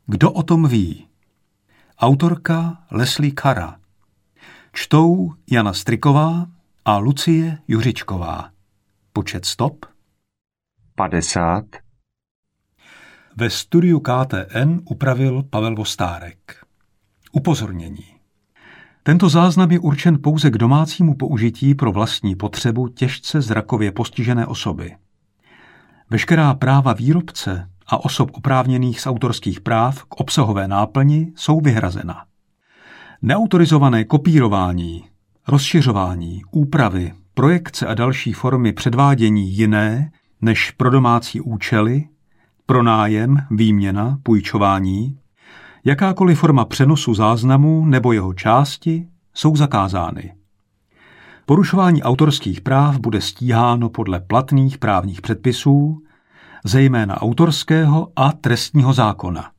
Kdo o tom ví? Autorka Leslie Cara. Čtou Jana Striková a Lucie Juřičková. Počet stop 50. Ve studiu KTN upravil Pavel Vostárek. Upozornění. Tento záznam je určen pouze k domácímu použití pro vlastní potřebu těžce zrakově postižené osoby. Veškerá práva výrobce a osob oprávněných z autorských práv k obsahové náplni jsou vyhrazena. Neautorizované kopírování, rozšiřování, úpravy, projekce a další formy předvádění jiné než pro domácí účely, pronájem, výměna, půjčování, jakákoliv forma přenosu záznamu nebo jeho části jsou zakázány. Porušování autorských práv bude stíháno podle platných právních předpisů, zejména autorského a trestního zákona.